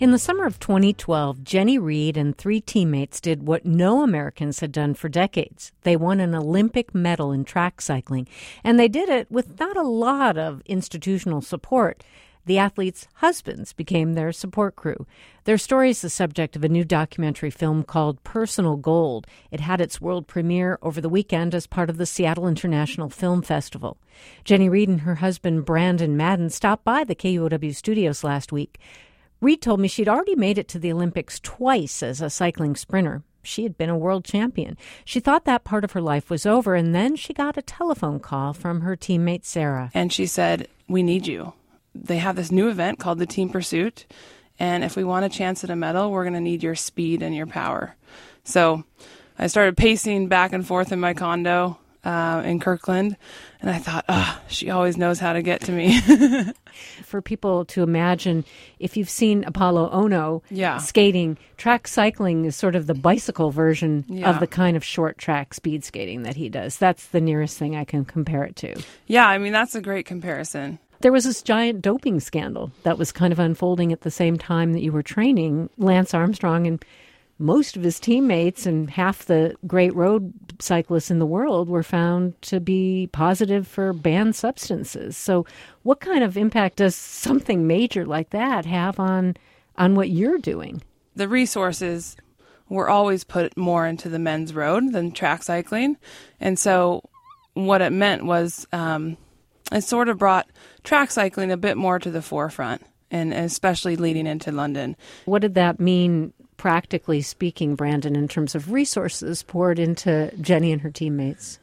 In the summer of 2012, Jenny Reed and 3 teammates did what no Americans had done for decades. They won an Olympic medal in track cycling, and they did it with not a lot of institutional support. The athletes' husbands became their support crew. Their story is the subject of a new documentary film called Personal Gold. It had its world premiere over the weekend as part of the Seattle International Film Festival. Jenny Reed and her husband, Brandon Madden, stopped by the KUOW studios last week. Reed told me she'd already made it to the Olympics twice as a cycling sprinter. She had been a world champion. She thought that part of her life was over, and then she got a telephone call from her teammate, Sarah. And she said, "We need you. They have this new event called the Team Pursuit, and if we want a chance at a medal, we're going to need your speed and your power." So I started pacing back and forth in my condo in Kirkland, and I thought, she always knows how to get to me. For people to imagine, if you've seen Apollo Ono skating, track cycling is sort of the bicycle version of the kind of short track speed skating that he does. That's the nearest thing I can compare it to. Yeah, I mean, that's a great comparison. There was this giant doping scandal that was kind of unfolding at the same time that you were training. Lance Armstrong and most of his teammates and half the great road cyclists in the world were found to be positive for banned substances. So what kind of impact does something major like that have on what you're doing? The resources were always put more into the men's road than track cycling. And so what it meant was it sort of brought track cycling a bit more to the forefront, and especially leading into London. What did that mean, practically speaking, Brandon, in terms of resources poured into Jenny and her teammates?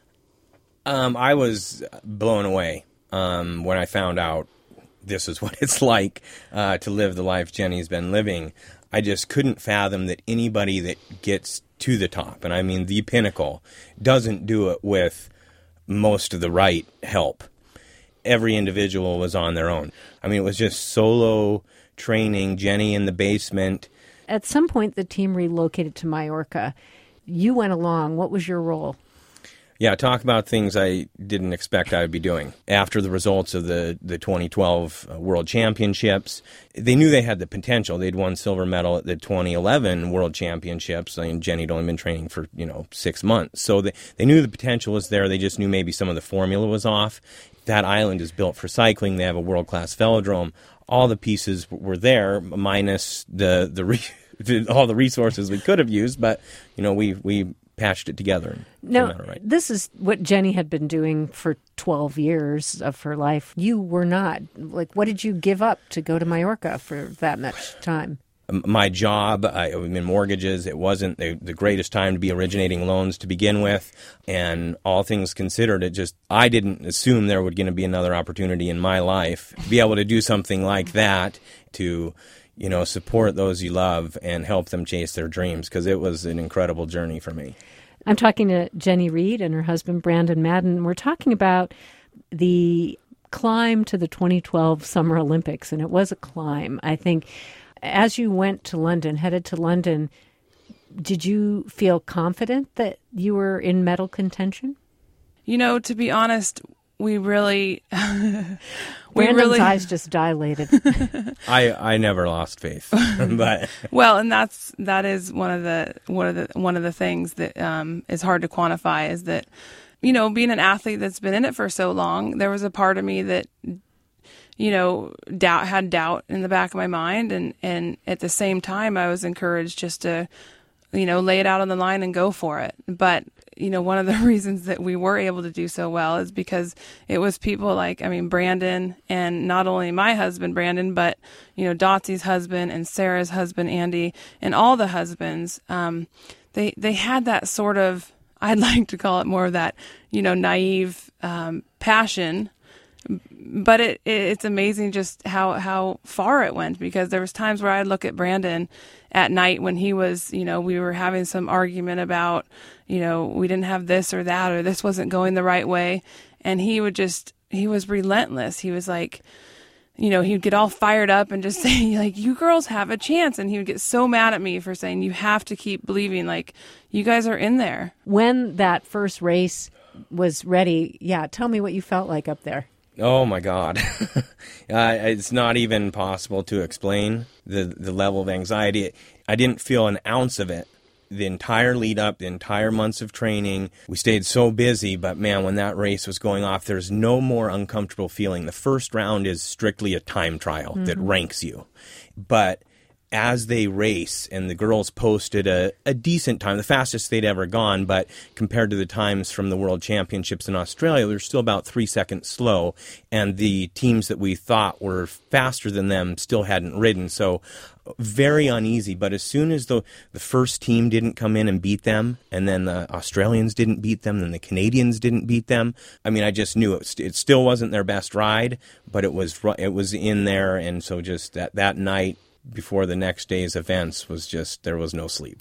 I was blown away when I found out this is what it's like to live the life Jenny's been living. I just couldn't fathom that anybody that gets to the top, and I mean the pinnacle, doesn't do it with most of the right help. Every individual was on their own. I mean, it was just solo training, Jenny in the basement. At some point, the team relocated to Majorca. You went along. What was your role? Yeah, talk about things I didn't expect I would be doing. After the results of the 2012 World Championships, they knew they had the potential. They'd won silver medal at the 2011 World Championships. I mean, Jenny had only been training for, 6 months. So they knew the potential was there. They just knew maybe some of the formula was off. That island is built for cycling. They have a world-class velodrome. All the pieces were there, minus all the resources we could have used. But, we patched it together. Now, this is what Jenny had been doing for 12 years of her life. You were not. What did you give up to go to Majorca for that much time? My job, I'm in mortgages. It wasn't the greatest time to be originating loans to begin with. And all things considered, I didn't assume there would going to be another opportunity in my life to be able to do something like that, to support those you love and help them chase their dreams, because it was an incredible journey for me. I'm talking to Jenny Reed and her husband, Brandon Madden. We're talking about the climb to the 2012 Summer Olympics, and it was a climb. I think as you went to London, headed to London, did you feel confident that you were in medal contention? To be honest, we really... Brandon's eyes just dilated. I never lost faith, but well, and that is one of the things that is hard to quantify, is that being an athlete that's been in it for so long, there was a part of me that had doubt in the back of my mind, and at the same time I was encouraged just to lay it out on the line and go for it. But one of the reasons that we were able to do so well is because it was people like, Brandon, and not only my husband, Brandon, but, Dotsie's husband and Sarah's husband, Andy, and all the husbands. They had that sort of, I'd like to call it more of that, naive passion. But it's amazing just how far it went, because there was times where I'd look at Brandon at night when he was, we were having some argument about, we didn't have this or that, or this wasn't going the right way. And he was relentless. He was like, he'd get all fired up and just say, like, you girls have a chance. And he would get so mad at me for saying, you have to keep believing, like, you guys are in there. When that first race was ready, tell me what you felt like up there. Oh my God. It's not even possible to explain the level of anxiety. I didn't feel an ounce of it the entire lead up, the entire months of training. We stayed so busy, but man, when that race was going off, there's no more uncomfortable feeling. The first round is strictly a time trial that ranks you. But as they race, and the girls posted a decent time, the fastest they'd ever gone, but compared to the times from the World Championships in Australia, they're still about 3 seconds slow, and the teams that we thought were faster than them still hadn't ridden, so very uneasy. But as soon as the first team didn't come in and beat them, and then the Australians didn't beat them, then the Canadians didn't beat them, I mean, I just knew it still wasn't their best ride, but it was in there, and so just that night, before the next day's events was just, there was no sleep.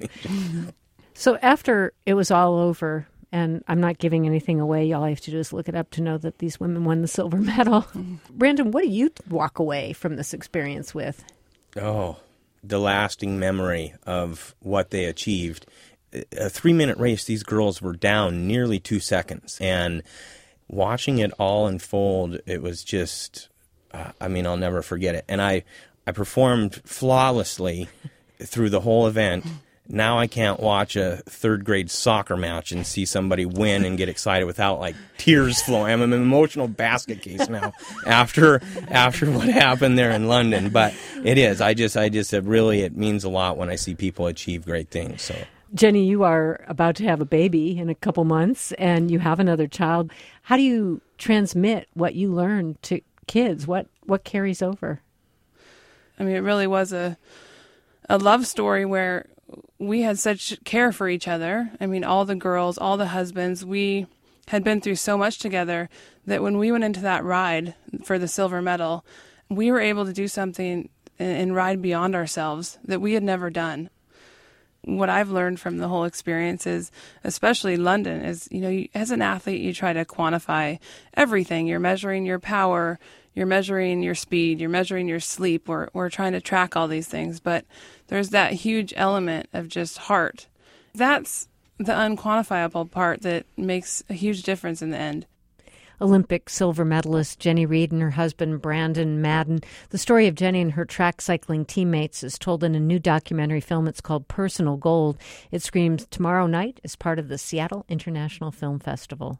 So after it was all over, and I'm not giving anything away, all I have to do is look it up to know that these women won the silver medal. Brandon, what do you walk away from this experience with? Oh, the lasting memory of what they achieved. A 3-minute race, these girls were down nearly 2 seconds. And watching it all unfold, it was just, I'll never forget it. And I performed flawlessly through the whole event. Now I can't watch a third-grade soccer match and see somebody win and get excited without, tears flowing. I'm an emotional basket case now after what happened there in London. But it is. I just really, it means a lot when I see people achieve great things. So, Jenny, you are about to have a baby in a couple months, and you have another child. How do you transmit what you learn to kids? What carries over? I mean, it really was a love story where we had such care for each other. I mean, all the girls, all the husbands, we had been through so much together that when we went into that ride for the silver medal, we were able to do something and ride beyond ourselves that we had never done. What I've learned from the whole experience is, especially London, is, as an athlete, you try to quantify everything. You're measuring your power, you're measuring your speed, you're measuring your sleep. We're trying to track all these things, but there's that huge element of just heart. That's the unquantifiable part that makes a huge difference in the end. Olympic silver medalist Jenny Reed and her husband Brandon Madden. The story of Jenny and her track cycling teammates is told in a new documentary film. It's called Personal Gold. It screams tomorrow night as part of the Seattle International Film Festival.